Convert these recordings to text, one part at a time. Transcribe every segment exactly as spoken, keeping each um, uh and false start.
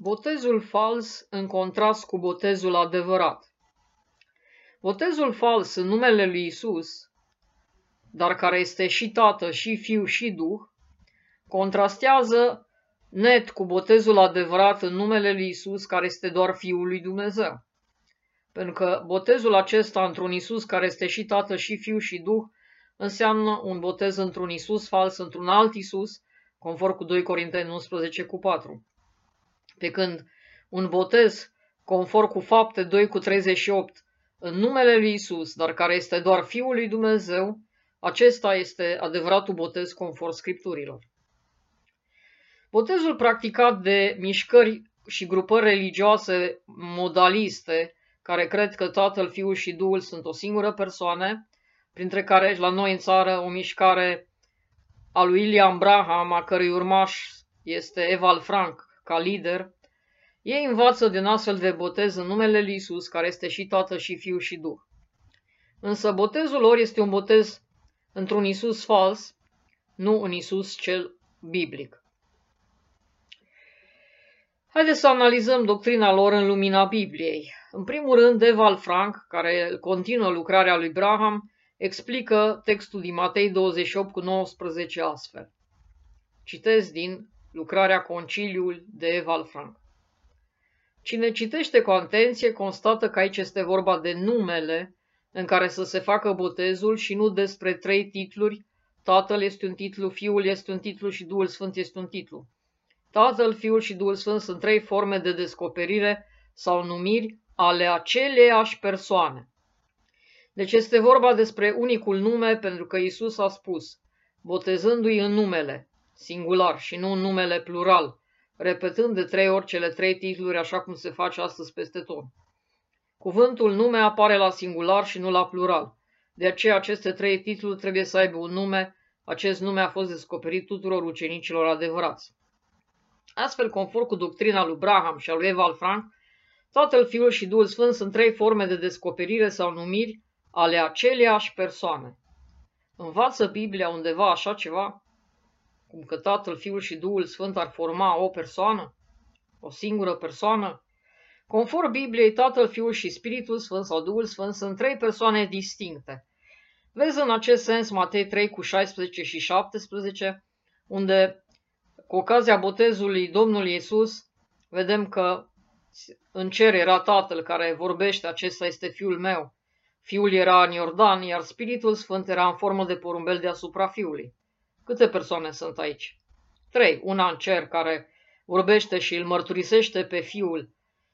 Botezul fals în contrast cu botezul adevărat. Botezul fals în numele lui Isus, dar care este și Tată, și Fiu, și Duh, contrastează net cu botezul adevărat în numele lui Isus, care este doar Fiul lui Dumnezeu. Pentru că botezul acesta într-un Isus care este și Tată, și Fiu, și Duh, înseamnă un botez într-un Isus fals, într-un alt Isus, conform cu doi Corinteni unsprezece cu patru. Pe când un botez, conform cu Fapte doi cu treizeci și opt, în numele lui Isus, dar care este doar Fiul lui Dumnezeu, acesta este adevăratul botez conform Scripturilor. Botezul practicat de mișcări și grupări religioase modaliste, care cred că Tatăl, Fiul și Duhul sunt o singură persoană, printre care la noi în țară o mișcare a lui William Branham, a cărui urmaș este Eval Frank ca lider, ei învață din astfel de botez în numele lui Isus, care este și Tată, și Fiu, și Duh. Însă botezul lor este un botez într-un Isus fals, nu un Isus cel biblic. Haideți să analizăm doctrina lor în lumina Bibliei. În primul rând, Eval Frank, care continuă lucrarea lui Branham, explică textul din Matei douăzeci și opt cu nouăsprezece astfel. Citez din lucrarea Conciliul de Eval Frank. Cine citește cu atenție constată că aici este vorba de numele în care să se facă botezul și nu despre trei titluri. Tatăl este un titlu, Fiul este un titlu și Duhul Sfânt este un titlu. Tatăl, Fiul și Duhul Sfânt sunt trei forme de descoperire sau numiri ale aceleiași persoane. Deci este vorba despre unicul nume, pentru că Isus a spus, botezându-i în numele, singular și nu în numele plural, repetând de trei ori cele trei titluri așa cum se face astăzi peste tot. Cuvântul nume apare la singular și nu la plural. De aceea aceste trei titluri trebuie să aibă un nume. Acest nume a fost descoperit tuturor ucenicilor adevărați. Astfel, conform cu doctrina lui Branham și a lui Eval Frank, Tatăl, Fiul și Duhul Sfânt sunt trei forme de descoperire sau numiri ale aceleiași persoane. Învață Biblia undeva așa ceva? Cum că Tatăl, Fiul și Duhul Sfânt ar forma o persoană? O singură persoană? Conform Bibliei, Tatăl, Fiul și Spiritul Sfânt sau Duhul Sfânt sunt trei persoane distincte. Vezi în acest sens Matei trei cu șaisprezece și șaptesprezece, unde cu ocazia botezului Domnului Iisus, vedem că în cer era Tatăl care vorbește, acesta este Fiul meu. Fiul era în Iordan, iar Spiritul Sfânt era în formă de porumbel deasupra Fiului. Câte persoane sunt aici? Trei. Una în cer care vorbește și îl mărturisește pe Fiul.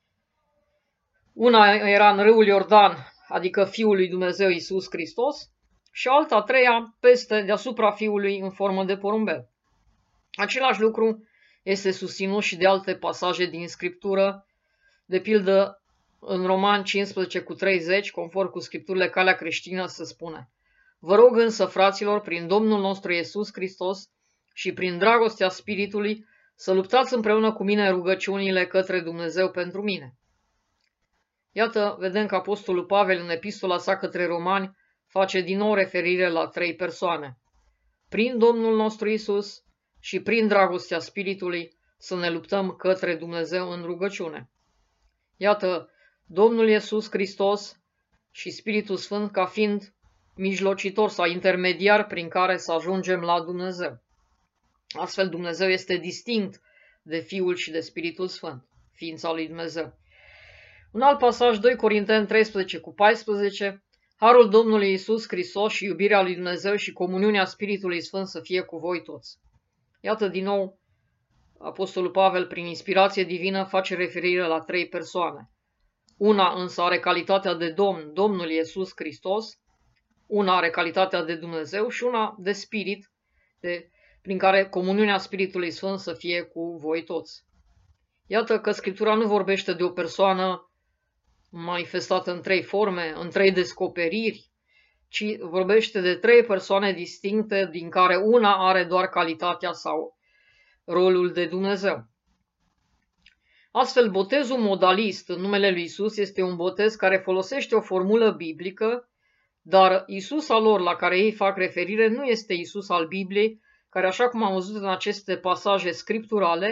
Una era în râul Iordan, adică Fiul lui Dumnezeu Iisus Hristos, și alta a treia peste deasupra Fiului în formă de porumbel. Același lucru este susținut și de alte pasaje din Scriptură, de pildă în Romani cincisprezece cu treizeci, conform cu Scripturile Calea Creștină se spune: Vă rog însă, fraților, prin Domnul nostru Iisus Hristos și prin dragostea Spiritului, să luptați împreună cu mine rugăciunile către Dumnezeu pentru mine. Iată, vedem că Apostolul Pavel în epistola sa către Romani face din nou referire la trei persoane. Prin Domnul nostru Iisus și prin dragostea Spiritului să ne luptăm către Dumnezeu în rugăciune. Iată, Domnul Iisus Hristos și Spiritul Sfânt ca fiind mijlocitor sau intermediar prin care să ajungem la Dumnezeu. Astfel Dumnezeu este distinct de Fiul și de Spiritul Sfânt, ființa lui Dumnezeu. Un alt pasaj, doi Corinteni treisprezece cu paisprezece, Harul Domnului Iisus Hristos și iubirea lui Dumnezeu și comuniunea Spiritului Sfânt să fie cu voi toți. Iată din nou, Apostolul Pavel, prin inspirație divină, face referire la trei persoane. Una însă are calitatea de Domn, Domnul Iisus Hristos, una are calitatea de Dumnezeu și una de Spirit, de, prin care comuniunea Spiritului Sfânt să fie cu voi toți. Iată că Scriptura nu vorbește de o persoană manifestată în trei forme, în trei descoperiri, ci vorbește de trei persoane distincte, din care una are doar calitatea sau rolul de Dumnezeu. Astfel, botezul modalist în numele lui Isus este un botez care folosește o formulă biblică, dar Isus al lor la care ei fac referire nu este Isus al Bibliei, care, așa cum am văzut în aceste pasaje scripturale,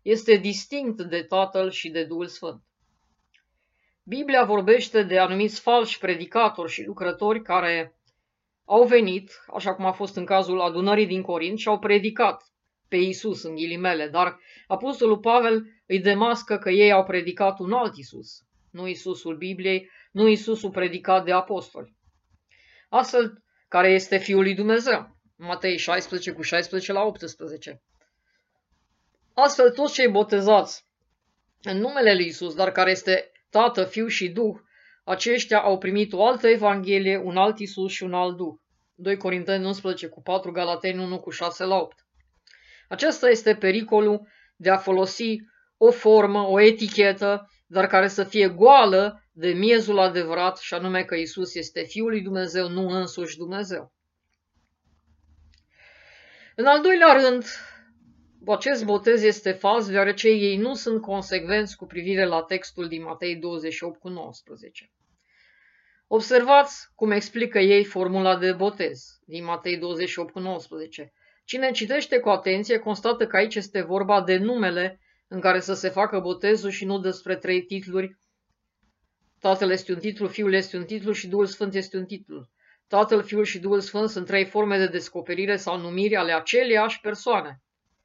este distinct de Tatăl și de Duhul Sfânt. Biblia vorbește de anumiți falși predicatori și lucrători care au venit, așa cum a fost în cazul adunării din Corint, și au predicat pe Iisus în ghilimele, dar apostolul Pavel îi demască că ei au predicat un alt Iisus, nu Iisusul Bibliei, nu Iisusul predicat de apostoli. Astfel, care este Fiul lui Dumnezeu, Matei șaisprezece cu șaisprezece la optsprezece. Astfel, toți cei botezați în numele lui Iisus, dar care este Tată, Fiu și Duh, aceștia au primit o altă Evanghelie, un alt Iisus și un alt Duh. doi Corinteni unsprezece cu patru, Galateni unu cu șase la opt. Acesta este pericolul de a folosi o formă, o etichetă, dar care să fie goală de miezul adevărat, și anume că Iisus este Fiul lui Dumnezeu, nu însuși Dumnezeu. În al doilea rând, acest botez este fals, deoarece ei nu sunt consecvenți cu privire la textul din Matei douăzeci și opt cu nouăsprezece. Observați cum explică ei formula de botez din Matei douăzeci și opt cu nouăsprezece. Cine citește cu atenție constată că aici este vorba de numele în care să se facă botezul și nu despre trei titluri. Tatăl este un titlu, Fiul este un titlu și Duhul Sfânt este un titlu. Tatăl, Fiul și Duhul Sfânt sunt trei forme de descoperire sau numiri ale aceleiași persoane.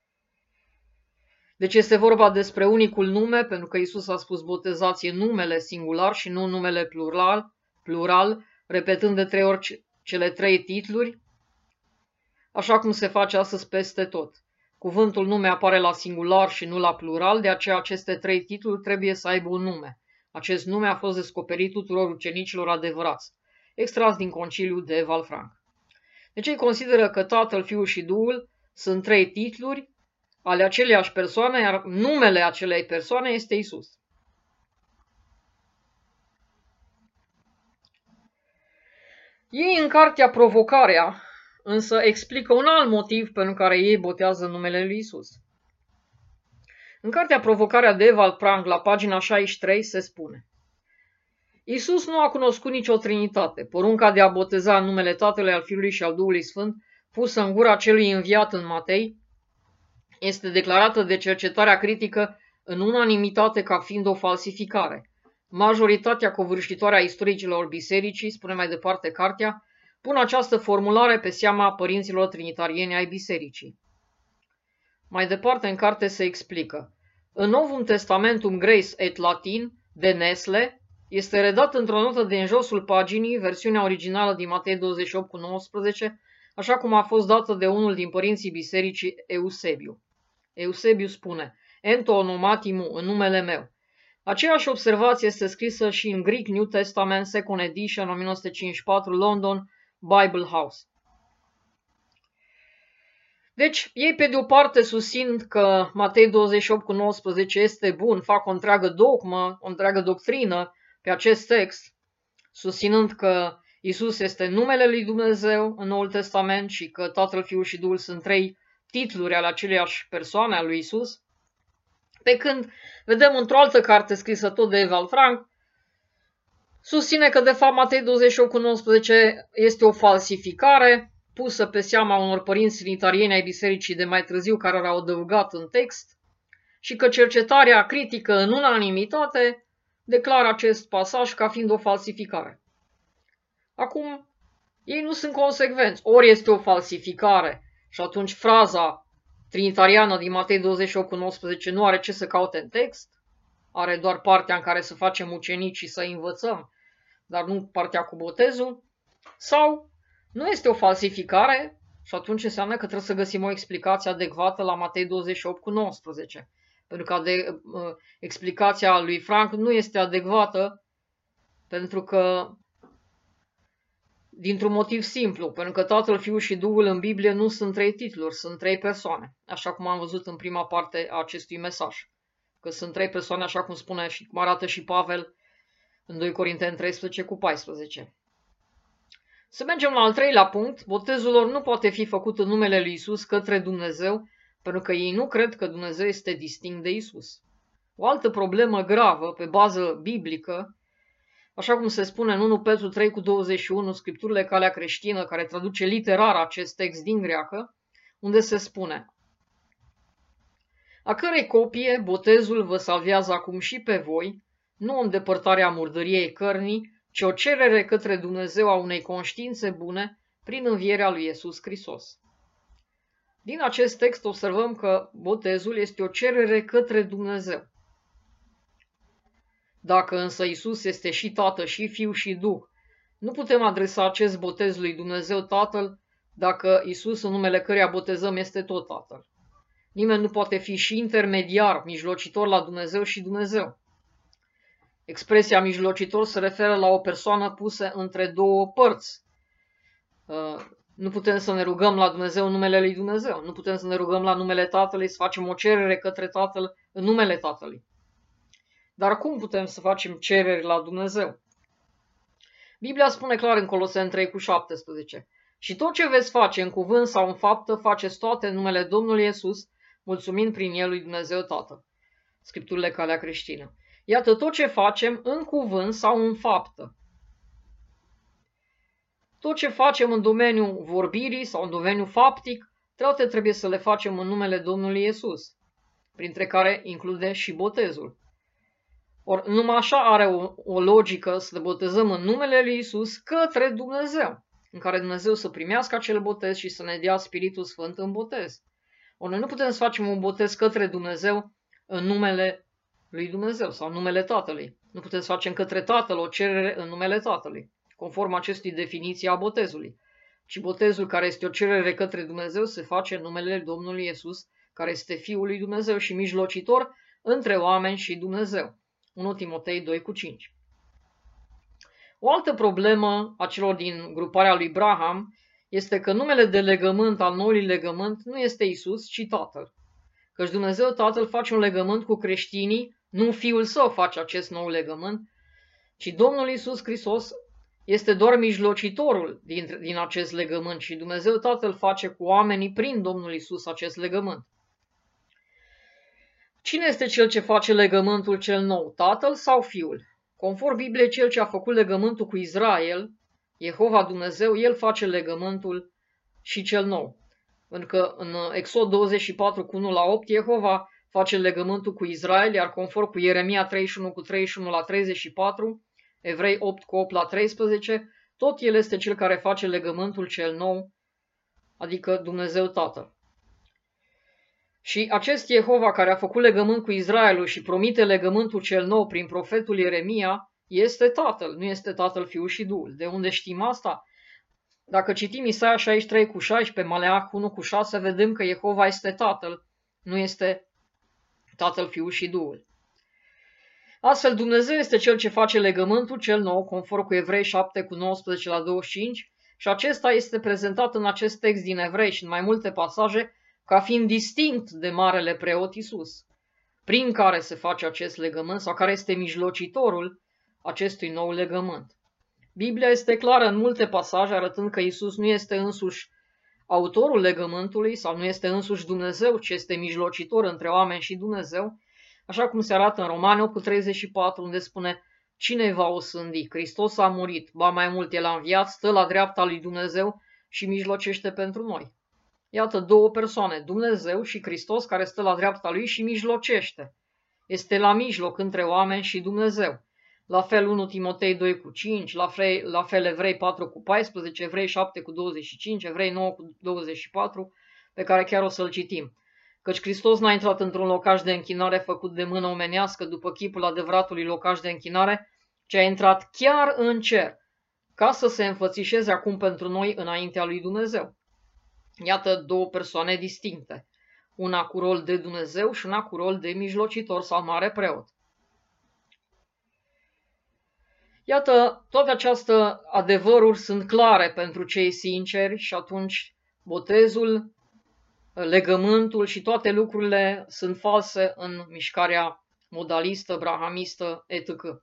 Deci este vorba despre unicul nume, pentru că Iisus a spus botezați în numele singular și nu numele plural, plural, repetând de trei ori cele trei titluri, așa cum se face astăzi peste tot. Cuvântul nume apare la singular și nu la plural, de aceea aceste trei titluri trebuie să aibă un nume. Acest nume a fost descoperit tuturor ucenicilor adevărați, extras din conciliul de Valfranc. Deci ei consideră că Tatăl, Fiul și Duhul sunt trei titluri ale aceleiași persoane, iar numele acelei persoane este Iisus. Ei în cartea Provocarea însă explică un alt motiv pentru care ei botează numele lui Iisus. În cartea Provocarea de Valfranc, la pagina șaizeci și trei, se spune: Iisus nu a cunoscut nicio trinitate. Porunca de a boteza în numele Tatălui, al Fiului și al Duhului Sfânt, pusă în gura celui înviat în Matei, este declarată de cercetarea critică în unanimitate ca fiind o falsificare. Majoritatea covârșitoare a istoricilor bisericii, spune mai departe cartea, pun această formulare pe seama părinților trinitarieni ai bisericii. Mai departe în carte se explică: în Novum Testamentum Grace et Latin de Nestle este redat într-o notă de în josul paginii versiunea originală din Matei douăzeci și opt cu nouăsprezece, așa cum a fost dată de unul din părinții bisericii, Eusebiu. Eusebiu spune: Ento onomatimu, în numele meu. Aceeași observație este scrisă și în Greek New Testament Second Edition o mie nouă sute cincizeci și patru, London, Bible House. Deci, ei pe de o parte susțin că Matei douăzeci și opt cu nouăsprezece este bun, fac o întreagă dogmă, o întreagă doctrină pe acest text, susținând că Iisus este numele lui Dumnezeu în Noul Testament și că Tatăl, Fiul și Duhul sunt trei titluri ale aceleiași persoane a lui Iisus, pe când vedem într-o altă carte scrisă tot de Valfranc, susține că de fapt Matei douăzeci și opt cu nouăsprezece este o falsificare pusă pe seama unor părinți trinitarieni ai bisericii de mai târziu care au adăugat în text și că cercetarea critică în unanimitate declară acest pasaj ca fiind o falsificare. Acum, ei nu sunt consecvenți. Ori este o falsificare și atunci fraza trinitariană din Matei douăzeci și opt cu nouăsprezece nu are ce să caute în text, are doar partea în care să facem ucenici și să învățăm, dar nu partea cu botezul, sau nu este o falsificare și atunci înseamnă că trebuie să găsim o explicație adecvată la Matei douăzeci și opt cu nouăsprezece. Pentru că de, uh, explicația lui Frank nu este adecvată pentru că dintr-un motiv simplu, pentru că Tatăl, Fiul și Duhul în Biblie nu sunt trei titluri, sunt trei persoane, așa cum am văzut în prima parte a acestui mesaj. Că sunt trei persoane, așa cum spune și cum arată și Pavel în doi Corinteni treisprezece cu paisprezece. Să mergem la al treilea punct. Botezul lor nu poate fi făcut în numele lui Iisus către Dumnezeu, pentru că ei nu cred că Dumnezeu este distinct de Iisus. O altă problemă gravă, pe bază biblică, așa cum se spune în unu Petru trei cu douăzeci și unu, Scripturile Calea Creștină, care traduce literar acest text din greacă, unde se spune: a cărei copie botezul vă salvează acum și pe voi, nu o îndepărtare a murdăriei cărnii, ci o cerere către Dumnezeu a unei conștiințe bune prin învierea lui Iisus Hristos. Din acest text observăm că botezul este o cerere către Dumnezeu. Dacă însă Iisus este și Tată, și Fiu, și Duh, nu putem adresa acest botez lui Dumnezeu Tatăl dacă Iisus, în numele căreia botezăm, este tot Tatăl. Nimeni nu poate fi și intermediar, mijlocitor la Dumnezeu și Dumnezeu. Expresia mijlocitor se referă la o persoană pusă între două părți. Nu putem să ne rugăm la Dumnezeu în numele lui Dumnezeu. Nu putem să ne rugăm la numele Tatălui, să facem o cerere către Tatăl în numele Tatălui. Dar cum putem să facem cereri la Dumnezeu? Biblia spune clar în Coloseni trei cu șaptesprezece: și tot ce veți face în cuvânt sau în faptă, faceți toate în numele Domnului Iisus, mulțumind prin El lui Dumnezeu Tatăl. Scripturile Calea Creștină. Iată tot ce facem în cuvânt sau în faptă. Tot ce facem în domeniul vorbirii sau în domeniul faptic, toate trebuie să le facem în numele Domnului Iisus, printre care include și botezul. Or, numai așa are o, o logică să le botezăm în numele lui Iisus către Dumnezeu, în care Dumnezeu să primească acel botez și să ne dea Spiritul Sfânt în botez. Or, noi nu putem să facem un botez către Dumnezeu în numele lui Dumnezeu sau în numele Tatălui. Nu putem să facem către Tatăl o cerere în numele Tatălui, conform acestui definiție a botezului. Și botezul care este o cerere către Dumnezeu se face în numele Domnului Iisus, care este Fiul lui Dumnezeu și mijlocitor între oameni și Dumnezeu. unu Timotei doi cu cinci. O altă problemă a celor din gruparea lui Braham este că numele de legământ al noului legământ nu este Iisus, ci Tatăl. Căci Dumnezeu Tatăl face un legământ cu creștinii, nu Fiul Său face acest nou legământ, ci Domnul Iisus Hristos este doar mijlocitorul din, din acest legământ și Dumnezeu Tatăl face cu oamenii prin Domnul Iisus acest legământ. Cine este cel ce face legământul cel nou, Tatăl sau Fiul? Conform Bibliei, cel ce a făcut legământul cu Israel, Jehova Dumnezeu, el face legământul și cel nou. Pentru că în Exod douăzeci și patru cu unu la opt, Jehova face legământul cu Israel, iar conform cu Ieremia treizeci și unu cu treizeci și unu la treizeci și patru, Evrei opt cu opt la treisprezece, tot el este cel care face legământul cel nou, adică Dumnezeu Tatăl. Și acest Jehova care a făcut legământ cu Israelul și promite legământul cel nou prin profetul Ieremia, este Tatăl, nu este Tatăl, Fiul și Duhul. De unde știm asta? Dacă citim Isaia șaizeci și trei cu șaisprezece, Maleah unu cu șase, vedem că Jehova este Tatăl, nu este Tatăl, Fiul și Duhul. Astfel, Dumnezeu este Cel ce face legământul cel nou, conform cu Evrei șapte cu nouăsprezece la douăzeci și cinci, și acesta este prezentat în acest text din Evrei și în mai multe pasaje ca fiind distinct de Marele Preot Iisus, prin care se face acest legământ sau care este mijlocitorul acestui nou legământ. Biblia este clară în multe pasaje arătând că Iisus nu este însuși autorul legământului sau nu este însuși Dumnezeu, ci este mijlocitor între oameni și Dumnezeu, așa cum se arată în Romani opt cu treizeci și patru, unde spune: cine va osândi? Hristos a murit, ba mai mult, El a înviat, stă la dreapta lui Dumnezeu și mijlocește pentru noi. Iată două persoane, Dumnezeu și Hristos, care stă la dreapta lui și mijlocește. Este la mijloc între oameni și Dumnezeu. La fel unu Timotei doi cu cinci, la fel, la fel Evrei patru cu paisprezece, Evrei șapte cu douăzeci și cinci, Evrei nouă cu douăzeci și patru, pe care chiar o să-l citim. Căci Hristos n-a intrat într-un locaș de închinare făcut de mână omenească după chipul adevăratului locaș de închinare, ci a intrat chiar în cer, ca să se înfățișeze acum pentru noi înaintea lui Dumnezeu. Iată două persoane distincte, una cu rol de Dumnezeu și una cu rol de mijlocitor sau mare preot. Iată, toate aceste adevăruri sunt clare pentru cei sinceri și atunci botezul, legământul și toate lucrurile sunt false în mișcarea modalistă, brahamistă, et cetera.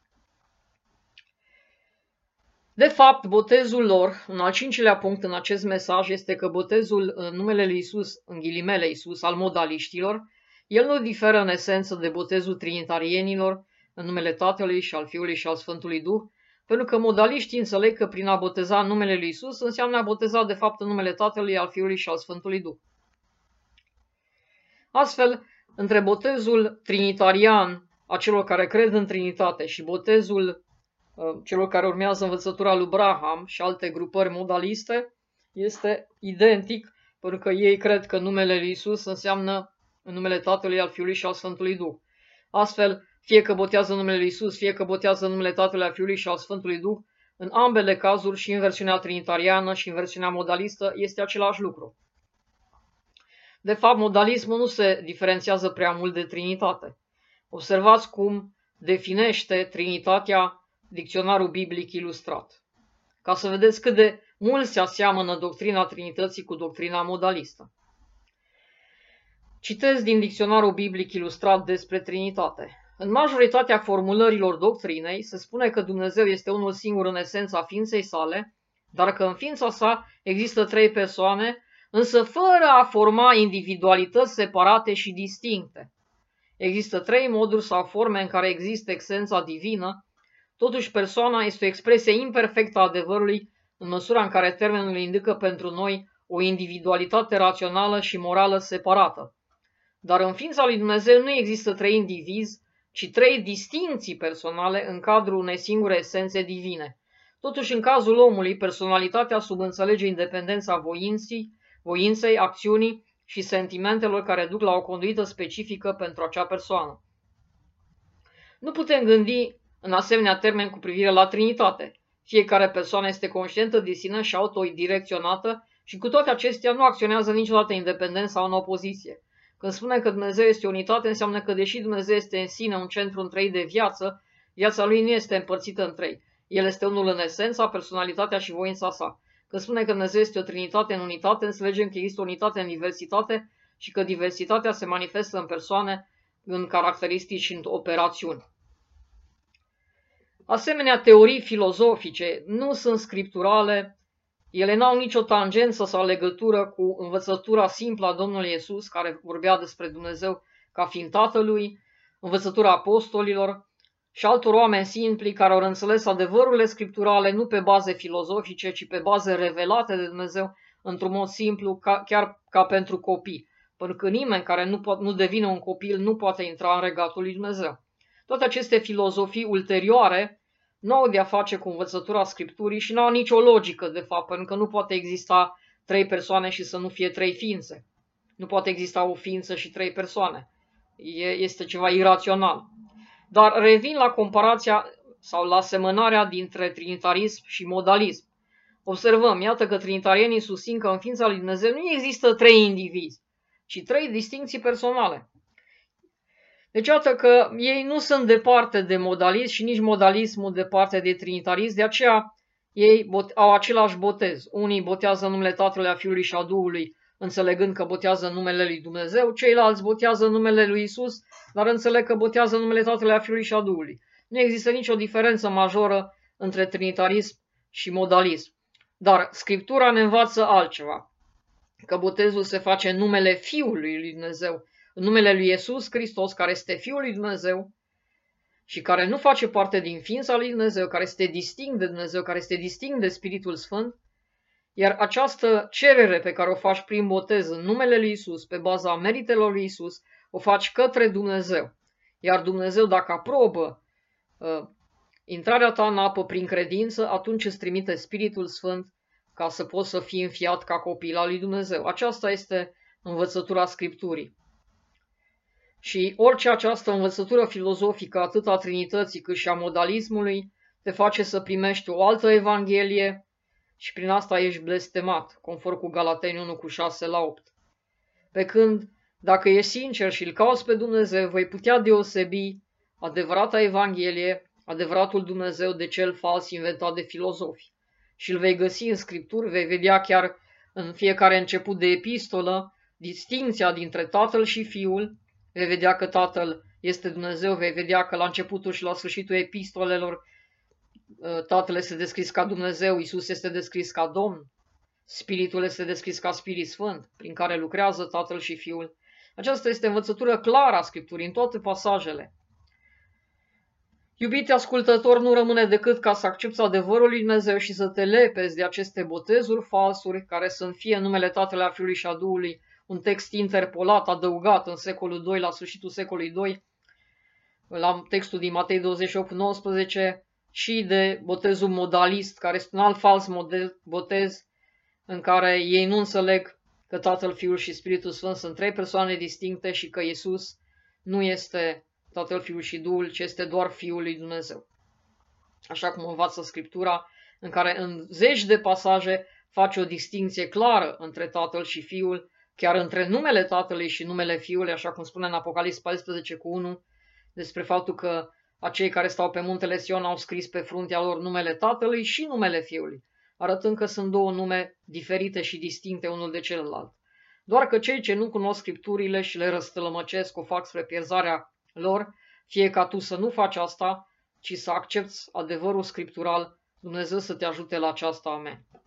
De fapt, botezul lor, un al cincilea punct în acest mesaj, este că botezul în numele lui Iisus, în ghilimele Iisus, al modaliștilor, el nu diferă în esență de botezul trinitarienilor, în numele Tatălui și al Fiului și al Sfântului Duh, pentru că modaliștii înțeleg că prin a boteza în numele lui Iisus înseamnă a boteza de fapt în numele Tatălui, al Fiului și al Sfântului Duh. Astfel, Între botezul trinitarian a celor care cred în Trinitate și botezul uh, celor care urmează învățătura lui Braham și alte grupări modaliste este identic, pentru că ei cred că numele lui Iisus înseamnă în numele Tatălui, al Fiului și al Sfântului Duh. Astfel, fie că botează numele lui Iisus, fie că botează numele Tatălui, al Fiului și al Sfântului Duh, în ambele cazuri, și în versiunea trinitariană și în versiunea modalistă, este același lucru. De fapt, modalismul nu se diferențiază prea mult de Trinitate. Observați cum definește Trinitatea dicționarul biblic ilustrat, ca să vedeți cât de mult se aseamănă doctrina Trinității cu doctrina modalistă. Citez din dicționarul biblic ilustrat despre Trinitate. În majoritatea formulărilor doctrinei se spune că Dumnezeu este unul singur în esența ființei sale, dar că în ființa sa există trei persoane, însă fără a forma individualități separate și distincte. Există trei moduri sau forme în care există esența divină, totuși persoana este o expresie imperfectă a adevărului în măsura în care termenul indică pentru noi o individualitate rațională și morală separată. Dar în ființa lui Dumnezeu nu există trei indivizi, ci trei distincții personale în cadrul unei singure esențe divine. Totuși, în cazul omului, personalitatea subînțelege independența voinții, voinței, acțiunii și sentimentelor care duc la o conduită specifică pentru acea persoană. Nu putem gândi în asemenea termeni cu privire la Trinitate. Fiecare persoană este conștientă de sine și autodirecționată și cu toate acestea nu acționează niciodată independent sau în opoziție. Când spunem că Dumnezeu este unitate, înseamnă că deși Dumnezeu este în sine un centru întreit de viață, viața lui nu este împărțită în trei. El este unul în esența, personalitatea și voința sa. Când spunem că Dumnezeu este o trinitate în unitate, înțelegem că există unitate în diversitate și că diversitatea se manifestă în persoane, în caracteristici și în operațiuni. Asemenea, teorii filozofice nu sunt scripturale, ele n-au nicio tangență sau legătură cu învățătura simplă a Domnului Iisus, care vorbea despre Dumnezeu ca fiind Tatălui, învățătura apostolilor și altor oameni simpli care au înțeles adevărurile scripturale nu pe baze filozofice, ci pe baze revelate de Dumnezeu într-un mod simplu, ca, chiar ca pentru copii. Pentru că nimeni care nu, po- nu devine un copil nu poate intra în regatul lui Dumnezeu. Toate aceste filozofii ulterioare nu au de-a face cu învățătura Scripturii și nu au nicio logică, de fapt, pentru că nu poate exista trei persoane și să nu fie trei ființe. Nu poate exista o ființă și trei persoane. Este ceva irațional. Dar revin la comparația sau la asemănarea dintre trinitarism și modalism. Observăm, iată că trinitarienii susțin că în ființa lui Dumnezeu nu există trei indivizi, ci trei distincții personale. Deci iată că ei nu sunt departe de modalism și nici modalismul departe de trinitarism, de aceea ei au același botez. Unii botează numele Tatălui, a Fiului și a Duhului, înțelegând că botează numele lui Dumnezeu, ceilalți botează numele lui Isus, dar înțeleg că botează numele Tatălui, a Fiului și a Duhului. Nu există nicio diferență majoră între trinitarism și modalism. Dar Scriptura ne învață altceva, că botezul se face în numele Fiului lui Dumnezeu, în numele lui Iisus Hristos, care este Fiul lui Dumnezeu și care nu face parte din ființa lui Dumnezeu, care este distinct de Dumnezeu, care este distinct de Spiritul Sfânt, iar această cerere pe care o faci prin botez în numele lui Iisus, pe baza meritelor lui Iisus, o faci către Dumnezeu. Iar Dumnezeu, dacă aprobă uh, intrarea ta în apă prin credință, atunci îți trimite Spiritul Sfânt ca să poți să fii înfiat ca copil al lui Dumnezeu. Aceasta este învățătura Scripturii. Și orice această învățătură filozofică, atât a Trinității cât și a modalismului, te face să primești o altă Evanghelie și prin asta ești blestemat, conform cu Galateni unu cu șase la opt. Pe când, dacă ești sincer și îl cauți pe Dumnezeu, vei putea deosebi adevărata Evanghelie, adevăratul Dumnezeu de cel fals inventat de filozofi. Și îl vei găsi în Scripturi, vei vedea chiar în fiecare început de epistolă distinția dintre Tatăl și Fiul. Vei vedea că Tatăl este Dumnezeu, vei vedea că la începutul și la sfârșitul epistolelor Tatăl este descris ca Dumnezeu, Iisus este descris ca Domn, Spiritul este descris ca Spirit Sfânt, prin care lucrează Tatăl și Fiul. Aceasta este învățătură clară a Scripturii în toate pasajele. Iubite ascultător, nu rămâne decât ca să accepți adevărul lui Dumnezeu și să te lepezi de aceste botezuri falsuri, care sunt fie în numele Tatălui, a Fiului și a Duhului, un text interpolat, adăugat în secolul doi, la sfârșitul secolului doi, la textul din Matei douăzeci și opt nouăsprezece, și de botezul modalist, care este un alt fals model, botez, în care ei nu înțeleg că Tatăl, Fiul și Spiritul Sfânt sunt trei persoane distincte și că Iisus nu este Tatăl, Fiul și Duhul, ci este doar Fiul lui Dumnezeu. Așa cum învață Scriptura, în care în zeci de pasaje face o distinție clară între Tatăl și Fiul, chiar între numele Tatălui și numele Fiului, așa cum spune în Apocalips paisprezece cu unu, despre faptul că acei care stau pe muntele Sion au scris pe fruntea lor numele Tatălui și numele Fiului, arătând că sunt două nume diferite și distincte unul de celălalt. Doar că cei ce nu cunosc Scripturile și le răstălmăcesc o fac spre pierzarea lor, fie ca tu să nu faci asta, ci să accepți adevărul scriptural. Dumnezeu să te ajute la aceasta. Amen.